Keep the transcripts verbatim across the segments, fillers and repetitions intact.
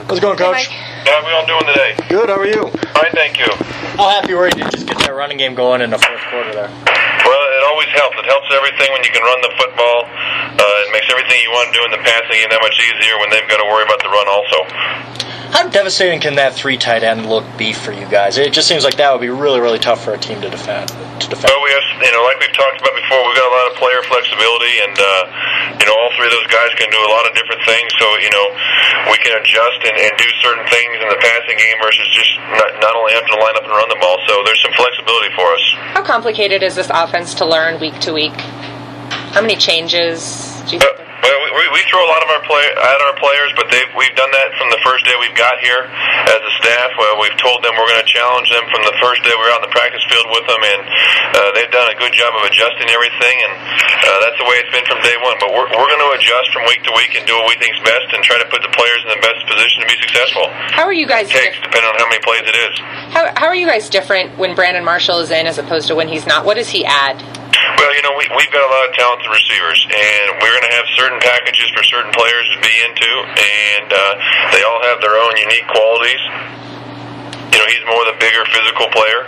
How's it going, Coach? How are we all doing today? Good, how are you? Fine, thank you. How happy were you to just get that running game going in the fourth quarter there? Well, it always helps. It helps everything when you can run the football. Uh, it makes everything you want to do in the passing game that much easier when they've got to worry about the run also. How devastating can that three tight end look be for you guys? It just seems like that would be really, really tough for a team to defend. To defend. Well, we have, you know, like we've talked about before, we've got a lot of player flexibility, and uh, you know, all three of those guys can do a lot of different things. So, you know, we can adjust and, and do certain things in the passing game versus just not, not only having to line up and run the ball. So there's some flexibility for us. How complicated is this offense to learn week to week? How many changes do you think? Uh, Well, we, we throw a lot of our play at our players, but they've, we've done that from the first day we've got here as a staff. Well, we've told them we're going to challenge them from the first day we were out in the practice field with them, and uh, they've done a good job of adjusting everything, and uh, that's the way it's been from day one. But we're, we're going to adjust from week to week and do what we think is best and try to put the players in the best position to be successful. How are you guys it takes, diff- depending on how many plays it is. How, how are you guys different when Brandon Marshall is in as opposed to when he's not? What does he add? Well, you know, we, we've got a lot of talented receivers, and we're going to have certain packages for certain players to be into, and uh, they all have their own unique qualities. You know, he's more the bigger physical player.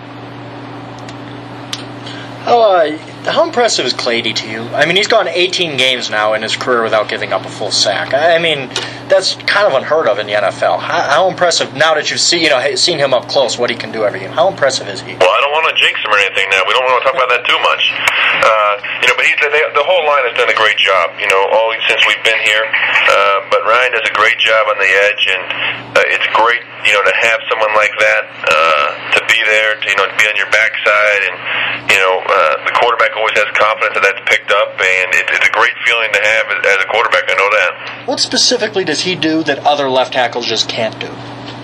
How, uh, how impressive is Clady to you? I mean, he's gone eighteen games now in his career without giving up a full sack. I mean, that's kind of unheard of in the N F L. How, how impressive, now that you've see, you know, seen him up close, what he can do every game, how impressive is he? Well, I don't want to jinx him or anything now. We don't want to talk about that too much. Uh, you know, but he's, they, the whole line has done a great job, you know, all since we've been here. Uh, but Ryan does a great job on the edge, and uh, it's great, you know, to have someone like that uh, to be there, to, you know, to be on your backside, and, you know, uh, the quarterback always has confidence that that's picked up, and it, it's a great feeling to have as, as a quarterback, I know that. What specifically does he do that other left tackles just can't do?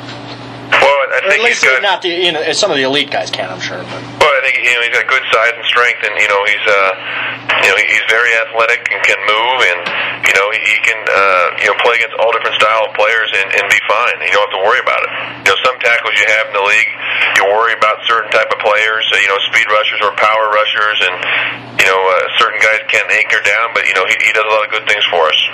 Well, I Or think at least he's got, not the, you know, some of the elite guys can, I'm sure. But. well, I think, you know, he's got good size and strength, and, you know, he's, uh, you know, he's very athletic and can move, and, you know, he, he can, uh, you know, play against all different style of players and, and be fine. You don't have to worry about it. You know, some tackles you have in the league, you worry about certain type of players, uh, you know, speed rushers or power rushers, and, you know, uh, certain guys can't anchor down, but, you know, he, he does a lot of good things for us.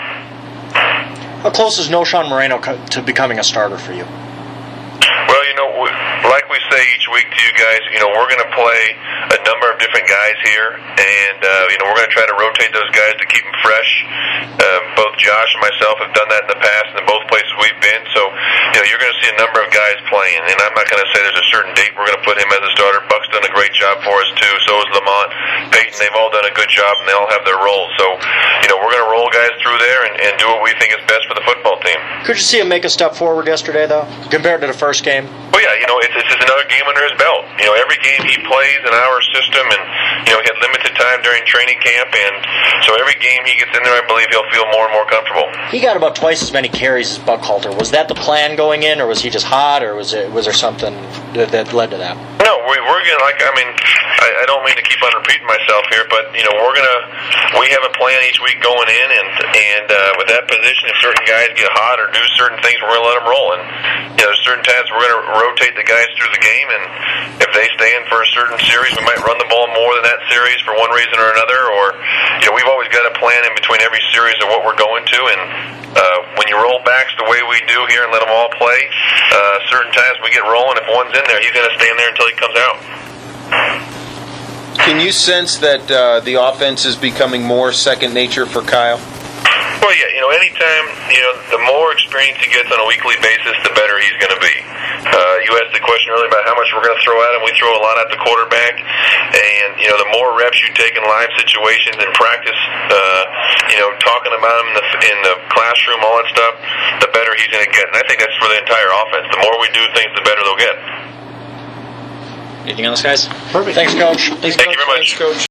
How close is Knowshon Moreno co- to becoming a starter for you? Well, you know, like we say each week to you guys, you know, we're going to play a number of different guys here, and, uh, you know, we're going to try to rotate those guys to keep them fresh. Uh, both Josh and myself have done that in the past in both places we've been, so, you know, you're going to see a number of guys playing, and I'm not going to say there's a certain date we're going to put him as a starter. Buck's done a great job for us, too. So has Lamont, Peyton. They've all done a good job, and they all have their roles. So, you know, we're going to roll guys through there and, and do what we think is best for the football team. Could you see him make a step forward yesterday, though, compared to the first game? Well, yeah, you know, it's, it's just another game under his belt. You know, every game he plays in our system, and, you know, he had limited time during training camp, and so every game he gets in there, I believe he'll feel more and more comfortable. He got about twice as many carries as Buckhalter. Was that the plan going in, or was he just hot, or was it was there something that, that led to that? No, we, we're going to, like, I mean, I, I don't mean to keep on repeating myself here, but, you know, we're going to, we have a plan each week going in, and, and uh, with that position, if certain guys get hot or do certain things, we're going to let them roll. And, you know, there's certain times we're going to rotate the guys through the game, and if they stay in for a certain series, we might run the ball more than that series for one reason or another, or, you know, we've always got a plan in between every series of what we're going to, and uh, when you roll backs the way we do here and let them all play, uh, certain times we get rolling, if one's in there, he's going to stay in there until he comes out. Can you sense that uh, the offense is becoming more second nature for Kyle? Well, yeah, you know, anytime, you know, the more experience he gets on a weekly basis, the better he's going to be. Uh, you asked the question earlier about how much we're going to throw at him. We throw a lot at the quarterback, and, you know, the more reps you take in live situations and practice, uh, you know, talking about him in the, in the classroom, all that stuff, the better he's going to get. And I think that's for the entire offense. The more we do things, the better they'll get. Anything else, guys? Perfect. Thanks, Coach. Thank you very much. Thanks, Coach.